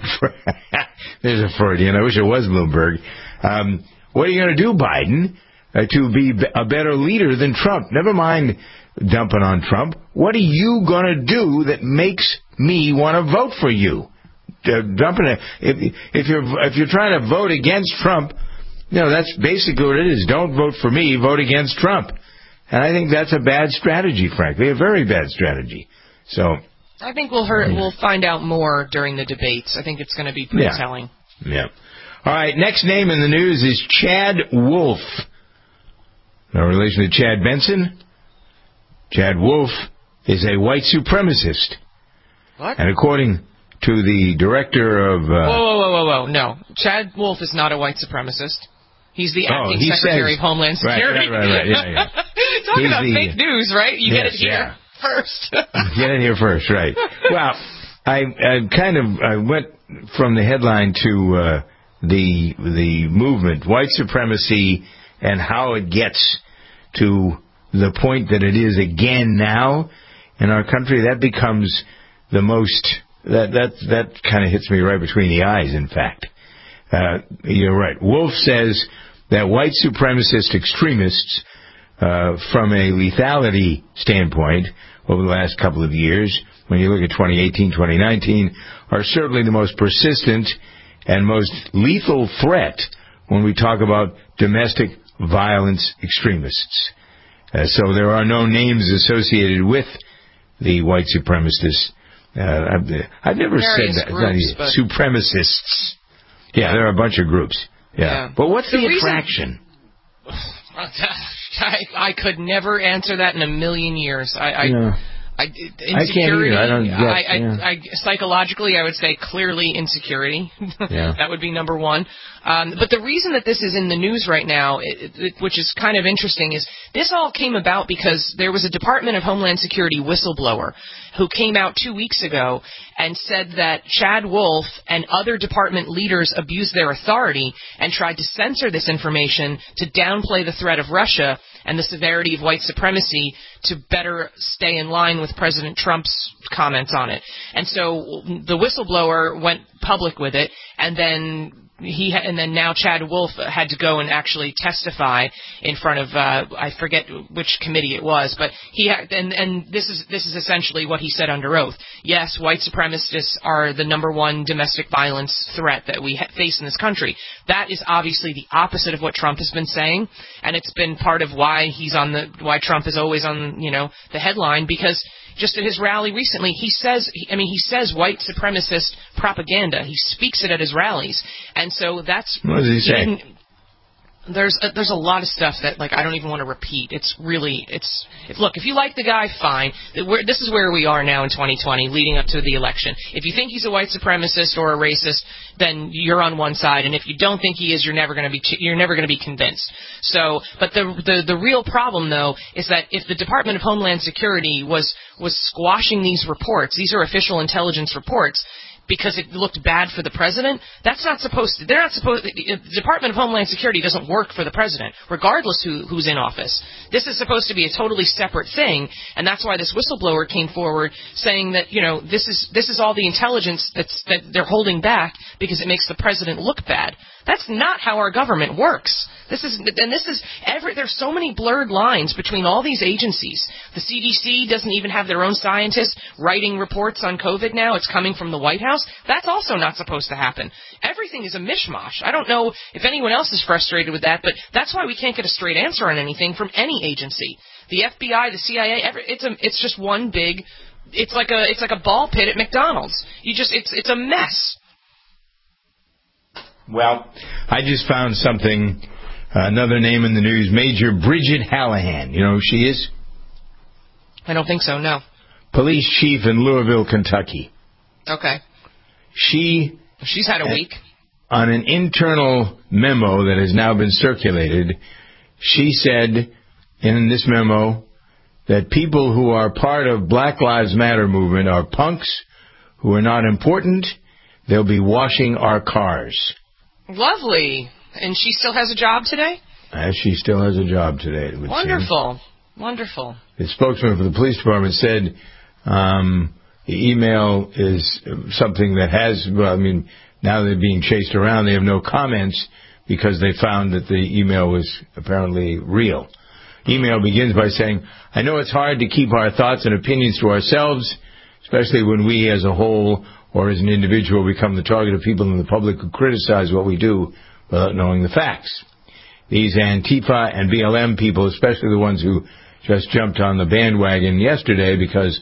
Speaker 2: There's a Freudian. I wish it was Bloomberg. Um, what are you going to do, Biden, uh, to be a better leader than Trump? Never mind dumping on Trump. What are you going to do that makes me want to vote for you? Uh, dumping it. If, if you're if you're trying to vote against Trump, you know, that's basically what it is. Don't vote for me. Vote against Trump. And I think that's a bad strategy, frankly, a very bad strategy. So
Speaker 3: I think we'll hear, we'll find out more during the debates. I think it's going to be pretty
Speaker 2: yeah.
Speaker 3: telling.
Speaker 2: Yeah. All right. Next name in the news is Chad Wolf. No relation to Chad Benson. Chad Wolf is a white supremacist.
Speaker 3: What?
Speaker 2: And according to the director of... Uh,
Speaker 3: whoa, whoa, whoa, whoa, whoa. No. Chad Wolf is not a white supremacist. He's the acting
Speaker 2: oh, he
Speaker 3: Secretary
Speaker 2: says,
Speaker 3: of Homeland Security.
Speaker 2: Right, right, right. right. Yeah, yeah.
Speaker 3: Talk
Speaker 2: He's
Speaker 3: about
Speaker 2: the,
Speaker 3: fake news, right? You
Speaker 2: yes,
Speaker 3: get it here
Speaker 2: yeah.
Speaker 3: first.
Speaker 2: Get it here first, right. Well, I, I kind of I went from the headline to uh, the the movement, white supremacy, and how it gets to the point that it is again now in our country. That becomes the most, that, that, that kind of hits me right between the eyes, in fact. Uh, you're right. Wolf says that white supremacist extremists, uh, from a lethality standpoint over the last couple of years, when you look at twenty eighteen, twenty nineteen, are certainly the most persistent and most lethal threat when we talk about domestic violence extremists. Uh, so there are no names associated with the white supremacists. Uh, I've, I've never
Speaker 3: Various
Speaker 2: said that.
Speaker 3: Groups,
Speaker 2: Supremacists. Yeah, there are a bunch of groups. Yeah. yeah. But what's the, the attraction?
Speaker 3: Reason, I, I could never answer that in a million years. I, I,
Speaker 2: yeah.
Speaker 3: I,
Speaker 2: I can't
Speaker 3: insecurity.
Speaker 2: either. I don't get,
Speaker 3: I, I,
Speaker 2: yeah.
Speaker 3: I, psychologically, I would say clearly insecurity.
Speaker 2: Yeah.
Speaker 3: That would be number one. Um, but the reason that this is in the news right now, it, it, which is kind of interesting, is this all came about because there was a Department of Homeland Security whistleblower who came out two weeks ago and said that Chad Wolf and other department leaders abused their authority and tried to censor this information to downplay the threat of Russia and the severity of white supremacy to better stay in line with President Trump's comments on it. And so the whistleblower went public with it, and then he ha- and then now Chad Wolf had to go and actually testify in front of uh, I forget which committee it was, but he ha- and and this is this is essentially what he said under oath. Yes, white supremacists are the number one domestic violence threat that we ha- face in this country. That is obviously the opposite of what Trump has been saying, and it's been part of why he's on the why Trump is always on you know the headline, because just at his rally recently, he says, I mean, he says white supremacist propaganda. He speaks it at his rallies. And so that's...
Speaker 2: What does he say?
Speaker 3: There's a, there's a lot of stuff that, like, I don't even want to repeat. It's really, it's, it, look, if you like the guy, fine. We're, this is where we are now in twenty twenty, leading up to the election. If you think he's a white supremacist or a racist, then you're on one side. And if you don't think he is, you're never going to be, you're never going to be convinced. So, but the, the, the real problem, though, is that if the Department of Homeland Security was, was squashing these reports, these are official intelligence reports, because it looked bad for the president, that's not supposed to, they're not supposed, the Department of Homeland Security doesn't work for the president, regardless who, who's in office. This is supposed to be a totally separate thing, and that's why this whistleblower came forward saying that, you know, this is, this is all the intelligence that's, that they're holding back because it makes the president look bad. That's not how our government works. This is, and this is, every, there's so many blurred lines between all these agencies. The C D C doesn't even have their own scientists writing reports on COVID now. It's coming from the White House. That's also not supposed to happen. Everything is a mishmash. I don't know if anyone else is frustrated with that, but that's why we can't get a straight answer on anything from any agency. The F B I, the C I A, every, it's a, it's just one big, it's like a, it's like a ball pit at McDonald's. You just, it's, it's a mess.
Speaker 2: Well, I just found something, uh, another name in the news, Major Bridget Hallahan. You know who she is?
Speaker 3: I don't think so, no.
Speaker 2: Police chief in Louisville, Kentucky.
Speaker 3: Okay.
Speaker 2: She...
Speaker 3: She's had a week.
Speaker 2: On an internal memo that has now been circulated, she said in this memo that people who are part of Black Lives Matter movement are punks who are not important. They'll be washing our cars.
Speaker 3: Lovely. And she still has a job today?
Speaker 2: As she still has a job today, it would
Speaker 3: Wonderful.
Speaker 2: seem.
Speaker 3: Wonderful.
Speaker 2: The spokesman for the police department said um, the email is something that has, well, I mean, now they're being chased around. They have no comments because they found that the email was apparently real. Email begins by saying, I know it's hard to keep our thoughts and opinions to ourselves, especially when we as a whole or as an individual become the target of people in the public who criticize what we do without knowing the facts. These Antifa and B L M people, especially the ones who just jumped on the bandwagon yesterday because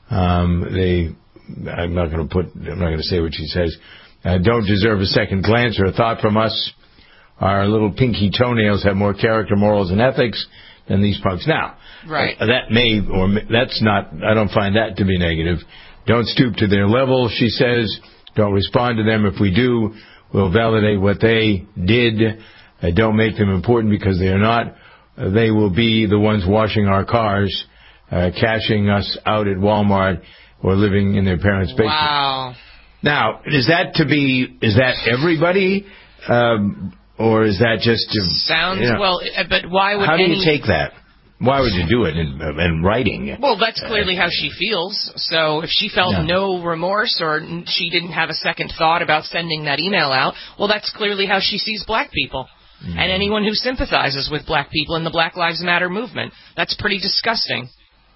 Speaker 2: um, they, I'm not going to put, I'm not going to say what she says, uh, don't deserve a second glance or a thought from us. Our little pinky toenails have more character, morals, and ethics than these punks. Now,
Speaker 3: right.
Speaker 2: uh, that may, or that's not, I don't find that to be negative. Don't stoop to their level, she says. Don't respond to them. If we do, we'll validate what they did. Uh, don't make them important because they are not. Uh, they will be the ones washing our cars, uh, cashing us out at Walmart, or living in their parents' basement.
Speaker 3: Wow.
Speaker 2: Now, is that to be, is that everybody, um, or is that just to...
Speaker 3: Sounds,
Speaker 2: you know,
Speaker 3: well, but why would
Speaker 2: How do
Speaker 3: any...
Speaker 2: you take that? Why would you do it in, in writing?
Speaker 3: Well, that's clearly how she feels. So if she felt
Speaker 2: Yeah.
Speaker 3: no remorse or she didn't have a second thought about sending that email out, well, that's clearly how she sees black people. Mm-hmm. And anyone who sympathizes with black people in the Black Lives Matter movement. That's pretty disgusting.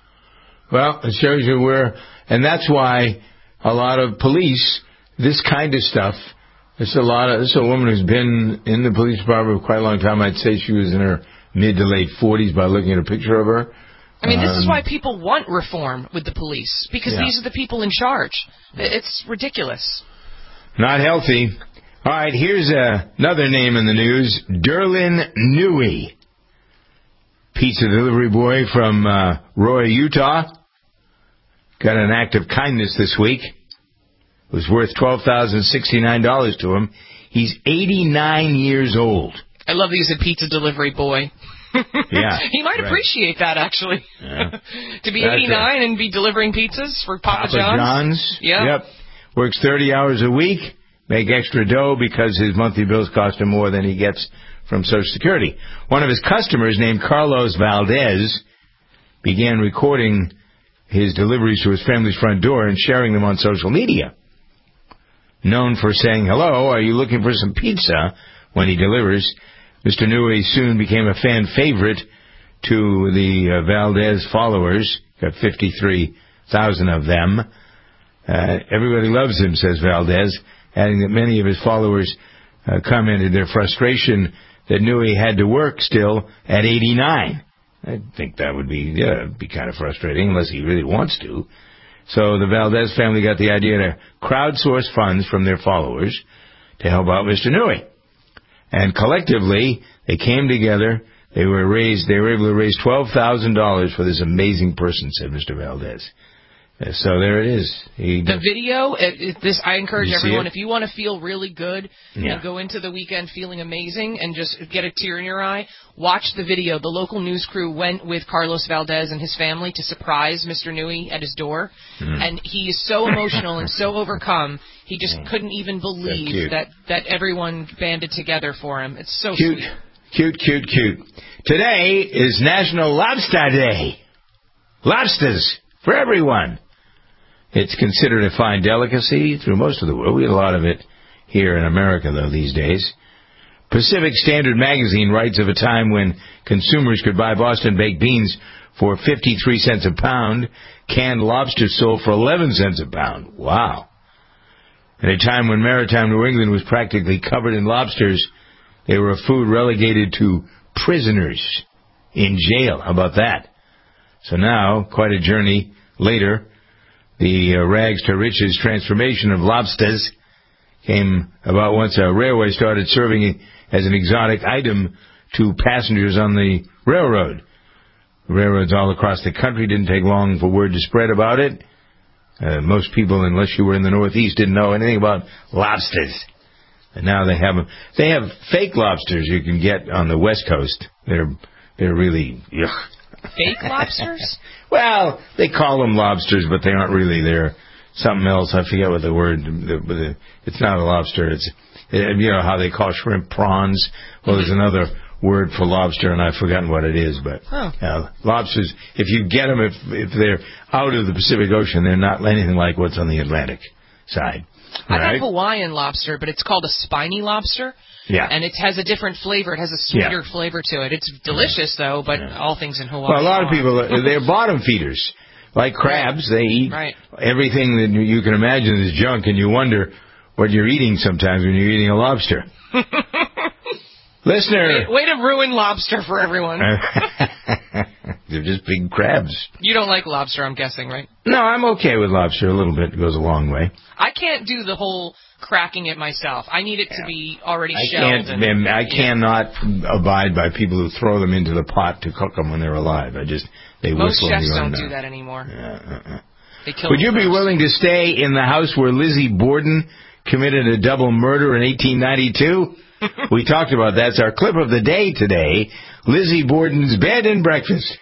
Speaker 2: Well, it shows you where... And that's why a lot of police, this kind of stuff... There's a lot of... This is a woman who's been in the police department for quite a long time. I'd say she was in her mid to late forties by looking at a picture of her.
Speaker 3: I mean, this
Speaker 2: um,
Speaker 3: is why people want reform with the police, because
Speaker 2: Yeah.
Speaker 3: these are the people in charge. It's ridiculous.
Speaker 2: Not healthy. All right, here's uh, another name in the news. Derlin Newey. Pizza delivery boy from uh, Roy, Utah. Got an act of kindness this week. It was worth twelve thousand sixty-nine dollars to him. He's eighty-nine years old.
Speaker 3: I love that you said pizza delivery boy.
Speaker 2: Yeah.
Speaker 3: He might
Speaker 2: right.
Speaker 3: appreciate that, actually.
Speaker 2: Yeah.
Speaker 3: To be
Speaker 2: That's
Speaker 3: eighty-nine
Speaker 2: a-
Speaker 3: and be delivering pizzas for Papa,
Speaker 2: Papa
Speaker 3: John's.
Speaker 2: John's.
Speaker 3: Yeah.
Speaker 2: Yep. Works thirty hours a week. Make extra dough because his monthly bills cost him more than he gets from Social Security. One of his customers, named Carlos Valdez, began recording his deliveries to his family's front door and sharing them on social media. known for saying, "Hello, are you looking for some pizza?" when he delivers. Mister Newey soon became a fan favorite to the uh, Valdez followers. Got fifty-three thousand of them. Uh, everybody loves him, says Valdez, adding that many of his followers uh, commented their frustration that Newey had to work still at eighty-nine. I think that would be yeah, be kind of frustrating unless he really wants to. So the Valdez family got the idea to crowdsource funds from their followers to help out Mister Newey. And collectively, they came together. They were raised. They were able to raise twelve thousand dollars for this amazing person, said Mister Valdez. So there it is. He,
Speaker 3: the video, it, it, this I encourage
Speaker 2: you
Speaker 3: everyone, if you want to feel really good
Speaker 2: yeah.
Speaker 3: and go into the weekend feeling amazing and just get a tear in your eye, watch the video. The local news crew went with Carlos Valdez and his family to surprise Mister Newey at his door, mm. and he is so emotional and so overcome, he just mm. couldn't even believe that, that everyone banded together for him. It's so
Speaker 2: cute.
Speaker 3: sweet.
Speaker 2: Cute, cute, cute. Today is National Lobster Day. Lobsters for everyone. It's considered a fine delicacy through most of the world. We get a lot of it here in America, though, these days. Pacific Standard Magazine writes of a time when consumers could buy Boston baked beans for fifty-three cents a pound, canned lobster sold for eleven cents a pound. Wow. At a time when maritime New England was practically covered in lobsters, they were a food relegated to prisoners in jail. How about that? So now, quite a journey later, the uh, rags to riches transformation of lobsters came about once a railway started serving it as an exotic item to passengers on the railroad. Railroads all across the country didn't take long for word to spread about it. Uh, most people, unless you were in the Northeast, didn't know anything about lobsters. And now they have they have fake lobsters you can get on the West Coast. They're they're really ugh.
Speaker 3: Fake lobsters?
Speaker 2: Well, they call them lobsters, but they aren't really. They're something else. I forget what the word. The, the, it's not a lobster. It's you know how they call shrimp prawns. Well, there's another word for lobster, and I've forgotten what it is. But
Speaker 3: oh.
Speaker 2: uh, lobsters, if you get them, if if they're out of the Pacific Ocean, they're not anything like what's on the Atlantic side.
Speaker 3: I
Speaker 2: right?
Speaker 3: have Hawaiian lobster, but it's called a spiny lobster.
Speaker 2: Yeah.
Speaker 3: And it has a different flavor. It has a sweeter
Speaker 2: yeah.
Speaker 3: flavor to it. It's delicious, yeah. though, but yeah. all things in Hawaii.
Speaker 2: Well, a lot of people, they're bottom feeders. Like crabs, they eat
Speaker 3: right.
Speaker 2: everything that you can imagine is junk, and you wonder what you're eating sometimes when you're eating a lobster. Listener.
Speaker 3: Way, way to ruin lobster for everyone.
Speaker 2: They're just big crabs.
Speaker 3: You don't like lobster, I'm guessing, right?
Speaker 2: No, I'm okay with lobster. A little bit goes a long way.
Speaker 3: I can't do the whole cracking it myself. I need it
Speaker 2: yeah.
Speaker 3: to be already
Speaker 2: I
Speaker 3: shelled.
Speaker 2: Can't,
Speaker 3: and,
Speaker 2: I
Speaker 3: yeah.
Speaker 2: cannot abide by people who throw them into the pot to cook them when they're alive. I just they
Speaker 3: Most
Speaker 2: whistle
Speaker 3: chefs
Speaker 2: me
Speaker 3: don't
Speaker 2: on
Speaker 3: do that anymore.
Speaker 2: Yeah, uh-uh.
Speaker 3: They kill
Speaker 2: Would you
Speaker 3: first.
Speaker 2: be willing to stay in the house where Lizzie Borden committed a double murder in eighteen ninety-two? We talked about that. It's our clip of the day today. Lizzie Borden's bed and breakfast.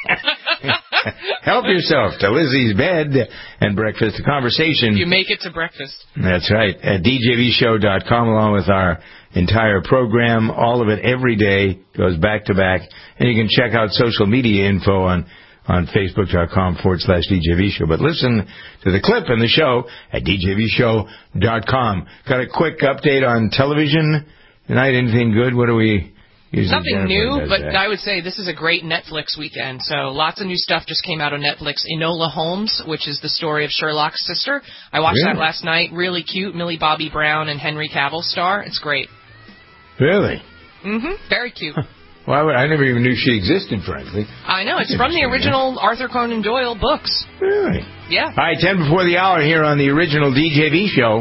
Speaker 2: Help yourself to Lizzie's bed and breakfast. The conversation.
Speaker 3: You make it to breakfast.
Speaker 2: That's right. At D J V show dot com, along with our entire program. All of it every day goes back to back. And you can check out social media info on on Facebook.com forward slash DJV show. But listen to the clip in the show at D J V show dot com. Got a quick update on television tonight? Anything good? What do we...
Speaker 3: Nothing
Speaker 2: Jennifer
Speaker 3: new, but
Speaker 2: that.
Speaker 3: I would say this is a great Netflix weekend. So lots of new stuff just came out on Netflix. Enola Holmes, which is the story of Sherlock's sister. I watched
Speaker 2: really?
Speaker 3: that last night. Really cute. Millie Bobby Brown and Henry Cavill star. It's great.
Speaker 2: Really?
Speaker 3: Mm-hmm. Very cute.
Speaker 2: Well, I, I never even knew she existed, frankly.
Speaker 3: I know. It's from the original yeah. Arthur Conan Doyle books.
Speaker 2: Really?
Speaker 3: Yeah.
Speaker 2: All right, ten before the hour here on the original D J V show.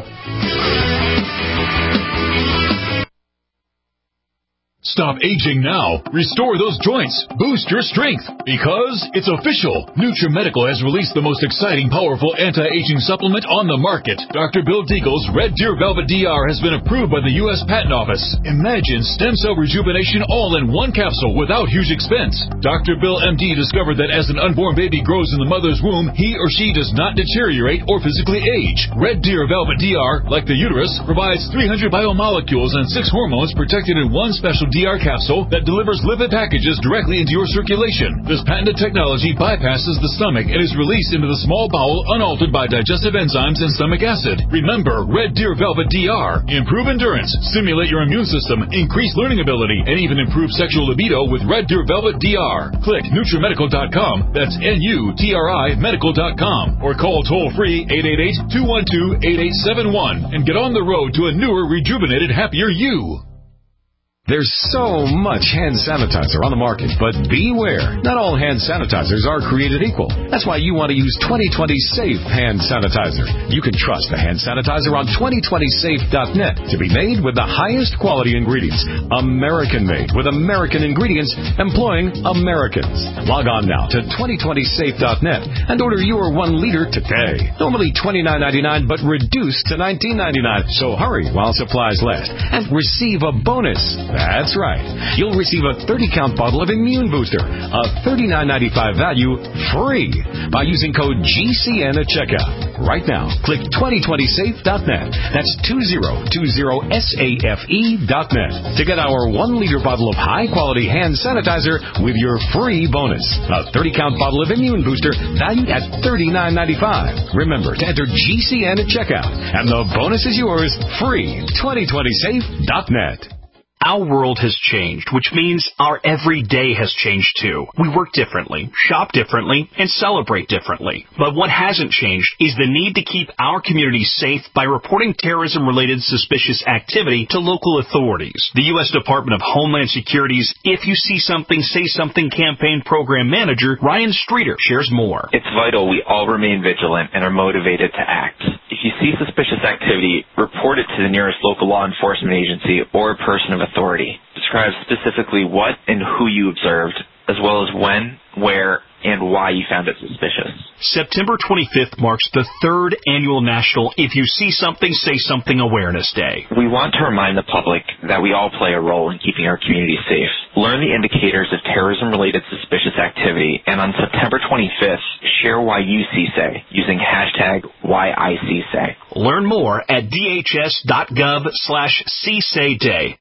Speaker 9: Stop aging now. Restore those joints. Boost your strength. Because it's official. NutriMedical has released the most exciting, powerful anti-aging supplement on the market. Doctor Bill Deagle's Red Deer Velvet D R has been approved by the U S Patent Office. Imagine stem cell rejuvenation all in one capsule without huge expense. Doctor Bill M D discovered that as an unborn baby grows in the mother's womb, he or she does not deteriorate or physically age. Red Deer Velvet D R, like the uterus, provides three hundred biomolecules and six hormones protected in one special D D R capsule that delivers lipid packages directly into your circulation. This patented technology bypasses the stomach and is released into the small bowel unaltered by digestive enzymes and stomach acid. Remember, Red Deer Velvet D R. Improve endurance, stimulate your immune system, increase learning ability, and even improve sexual libido with Red Deer Velvet D R. Click Nutri Medical dot com. That's N U T R I Medical dot com. Or call toll-free eight eight eight, two one two, eight eight seven one and get on the road to a newer, rejuvenated, happier you.
Speaker 21: There's so much hand sanitizer on the market, but beware. Not all hand sanitizers are created equal. That's why you want to use twenty twenty Safe Hand Sanitizer. You can trust the hand sanitizer on twenty twenty safe dot net to be made with the highest quality ingredients. American-made with American ingredients employing Americans. Log on now to twenty twenty safe dot net and order your one liter today. Normally twenty-nine ninety-nine, but reduced to nineteen ninety-nine. So hurry while supplies last and receive a bonus. That's right. You'll receive a thirty count bottle of Immune Booster, a thirty-nine ninety-five value, free by using code G C N at checkout. Right now, click twenty twenty safe dot net. That's two zero two zero safe dot net to get our one liter bottle of high-quality hand sanitizer with your free bonus. A thirty count bottle of Immune Booster valued at thirty-nine ninety-five. Remember to enter G C N at checkout, and the bonus is yours free. twenty twenty safe dot net.
Speaker 10: Our world has changed, which means our everyday has changed too. We work differently, shop differently, and celebrate differently. But what hasn't changed is the need to keep our communities safe by reporting terrorism-related suspicious activity to local authorities. The U S Department of Homeland Security's If You See Something, Say Something campaign program manager, Ryan Streeter, shares more.
Speaker 11: It's vital we all remain vigilant and are motivated to act. If you see suspicious activity, report it to the nearest local law enforcement agency or a person of authority. Describe specifically what and who you observed, as well as when, where, and why you found it suspicious.
Speaker 10: September twenty-fifth marks the third annual National If You See Something, Say Something Awareness Day.
Speaker 11: We want to remind the public that we all play a role in keeping our community safe. Learn the indicators of terrorism-related suspicious activity, and on September twenty-fifth, share why you see say using hashtag why I see say.
Speaker 10: Learn more at D H S dot gov slash C say day.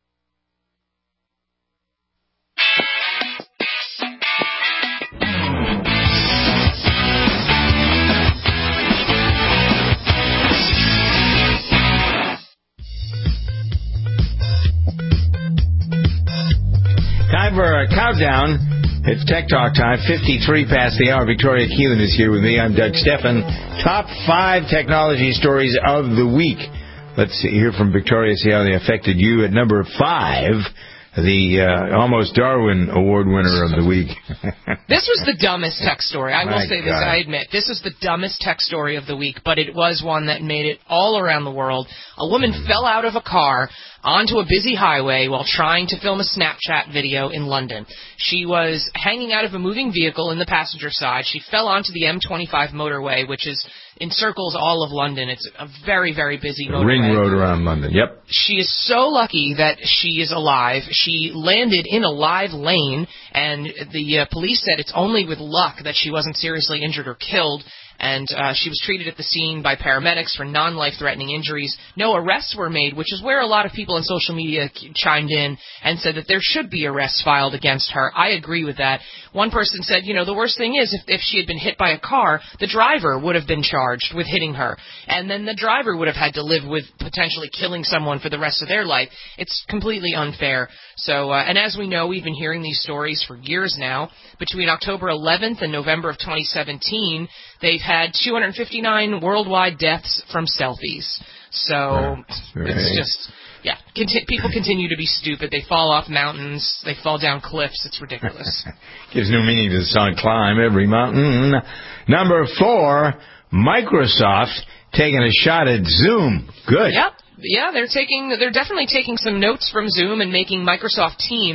Speaker 2: Time for a countdown. It's Tech Talk time. fifty-three past the hour. Victoria Keelan is here with me. I'm Doug Steffen. Top five technology stories of the week. Let's hear from Victoria, see how they affected you. At number five, the uh, almost Darwin Award winner of the week.
Speaker 3: This was the dumbest tech story. I will
Speaker 2: My
Speaker 3: say this,
Speaker 2: God.
Speaker 3: I admit. This is the dumbest tech story of the week, but it was one that made it all around the world. A woman fell out of a car onto a busy highway while trying to film a Snapchat video in London. She was hanging out of a moving vehicle in the passenger side. She fell onto the M twenty-five motorway, which is encircles all of London. It's a very, very busy motorway.
Speaker 2: Ring road around London. Yep.
Speaker 3: She is so lucky that she is alive. She landed in a live lane, and the uh, police said it's only with luck that she wasn't seriously injured or killed. And uh, she was treated at the scene by paramedics for non-life-threatening injuries. No arrests were made, which is where a lot of people in social media chimed in and said that there should be arrests filed against her. I agree with that. One person said, you know, the worst thing is if, if she had been hit by a car, the driver would have been charged with hitting her. And then the driver would have had to live with potentially killing someone for the rest of their life. It's completely unfair. So, uh, and as we know, we've been hearing these stories for years now. Between October eleventh and November of twenty seventeen, they've had two hundred fifty-nine worldwide deaths from selfies. So it's just, yeah, conti- people continue to be stupid. They fall off mountains. They fall down cliffs. It's ridiculous.
Speaker 2: Gives new meaning to the song Climb Every Mountain. Number four, Microsoft taking a shot at Zoom. Good.
Speaker 3: Yep. Yeah, they're taking, they're definitely taking some notes from Zoom and making Microsoft Teams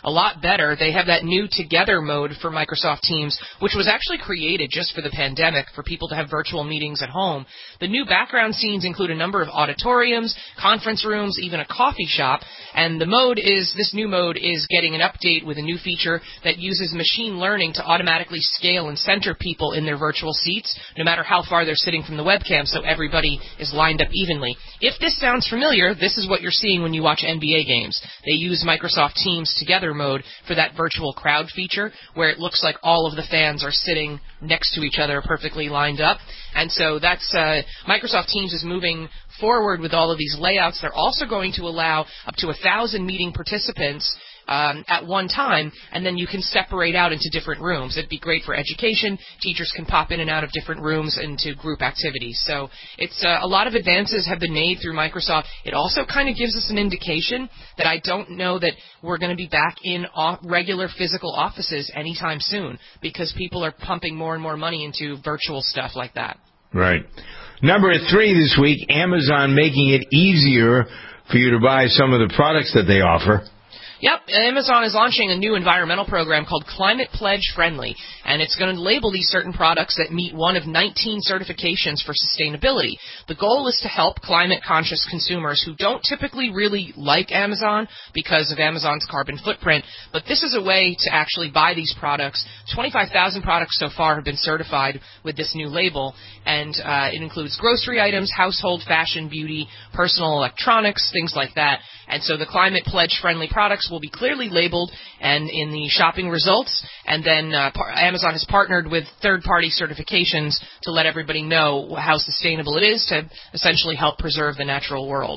Speaker 3: a lot better. They have that new Together mode for Microsoft Teams, which was actually created just for the pandemic for people to have virtual meetings at home. The new background scenes include a number of auditoriums, conference rooms, even a coffee shop, and the mode is, this new mode is getting an update with a new feature that uses machine learning to automatically scale and center people in their virtual seats, no matter how far they're sitting from the webcam, so everybody is lined up evenly. If this sounds familiar, this is what you're seeing when you watch N B A games. They use Microsoft Teams Together mode for that virtual crowd feature, where it looks like all of the fans are sitting next to each other, perfectly lined up. And so that's, uh, Microsoft Teams is moving forward with all of these layouts. They're also going to allow up to a thousand meeting participants Um, at one time, and then you can separate out into different rooms. It'd be great for education. Teachers can pop in and out of different rooms into group activities. So it's uh, a lot of advances have been made through Microsoft. It also kind of gives us an indication that I don't know that we're going to be back in off- regular physical offices anytime soon, because people are pumping more and more money into virtual stuff like that.
Speaker 2: Right. Number three this week, Amazon making it easier for you to buy some of the products that they offer.
Speaker 3: Yep, Amazon is launching a new environmental program called Climate Pledge Friendly, and it's going to label these certain products that meet one of nineteen certifications for sustainability. The goal is to help climate-conscious consumers who don't typically really like Amazon because of Amazon's carbon footprint, but this is a way to actually buy these products. twenty-five thousand products so far have been certified with this new label, and uh, it includes grocery items, household, fashion, beauty, personal electronics, things like that. And so the Climate Pledge Friendly products will be clearly labeled and in the shopping results, and then uh, par- Amazon has partnered with third-party certifications to let everybody know how sustainable it is to essentially help preserve the natural world.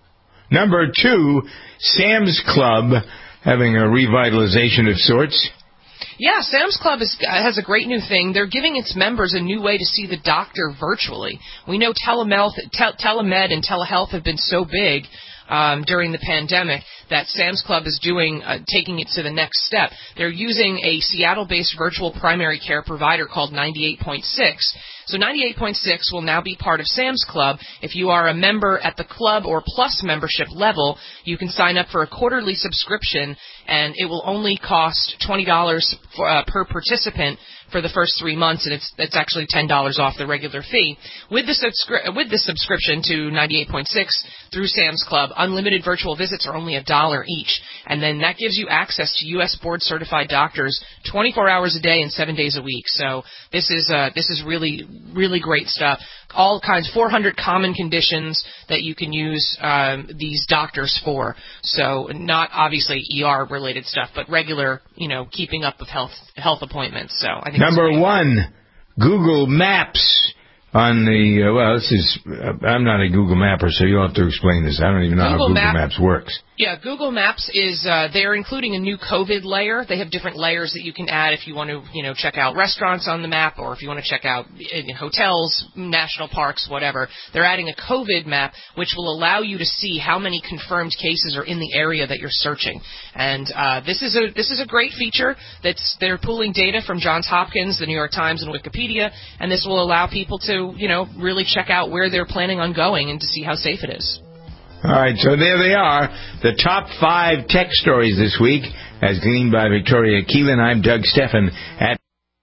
Speaker 2: Number two, Sam's Club having a revitalization of sorts.
Speaker 3: Yeah, Sam's Club is, has a great new thing. They're giving its members a new way to see the doctor virtually. We know telemed, tel- telemed and telehealth have been so big Um, during the pandemic that Sam's Club is doing, uh, taking it to the next step. They're using a Seattle-based virtual primary care provider called ninety-eight point six. So ninety-eight point six will now be part of Sam's Club. If you are a member at the club or plus membership level, you can sign up for a quarterly subscription, and it will only cost twenty dollars for, uh, per participant for the first three months, and it's it's actually ten dollars off the regular fee. With the subscri- with the subscription to ninety-eight point six through Sam's Club, unlimited virtual visits are only a dollar each, and then that gives you access to U S board-certified doctors twenty-four hours a day and seven days a week. So this is uh, this is really really great stuff. All kinds, four hundred common conditions that you can use um, these doctors for. So not obviously E R-related stuff, but regular, you know, keeping up with health health appointments. So I think
Speaker 2: Number one, Google Maps on the, uh, well, this is, uh, I'm not a Google Mapper, so you'll have to explain this. I don't even know
Speaker 3: Google
Speaker 2: how Google
Speaker 3: Map-
Speaker 2: Maps works.
Speaker 3: Yeah, Google Maps is, uh, they're including a new COVID layer. They have different layers that you can add if you want to, you know, check out restaurants on the map, or if you want to check out uh, hotels, national parks, whatever. They're adding a COVID map, which will allow you to see how many confirmed cases are in the area that you're searching. And, uh, this is a, this is a great feature that's, they're pooling data from Johns Hopkins, the New York Times, and Wikipedia, and this will allow people to, you know, really check out where they're planning on going and to see how safe it is.
Speaker 2: All right, so there they are, the top five tech stories this week, as gleaned by Victoria Keelan. I'm Doug Steffen at...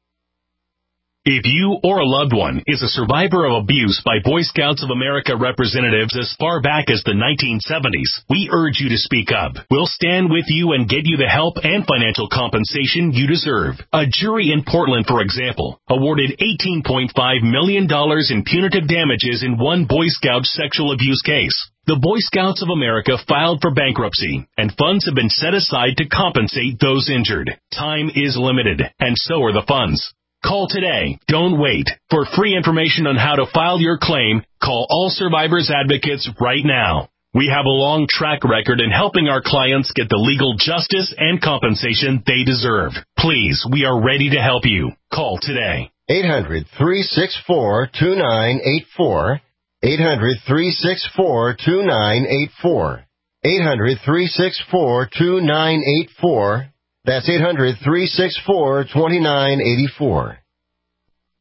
Speaker 10: If you or a loved one is a survivor of abuse by Boy Scouts of America representatives as far back as the nineteen seventies, we urge you to speak up. We'll stand with you and get you the help and financial compensation you deserve. A jury in Portland, for example, awarded eighteen point five million dollars in punitive damages in one Boy Scout sexual abuse case. The Boy Scouts of America filed for bankruptcy, and funds have been set aside to compensate those injured. Time is limited, and so are the funds. Call today. Don't wait. For free information on how to file your claim, call All Survivors Advocates right now. We have a long track record in helping our clients get the legal justice and compensation they deserve. Please, we are ready to help you. Call today.
Speaker 5: eight hundred, three six four, two nine eight four. eight hundred, three six four, two nine eight four. eight hundred, three six four, two nine eight four. That's eight hundred, three six four, two nine eight four.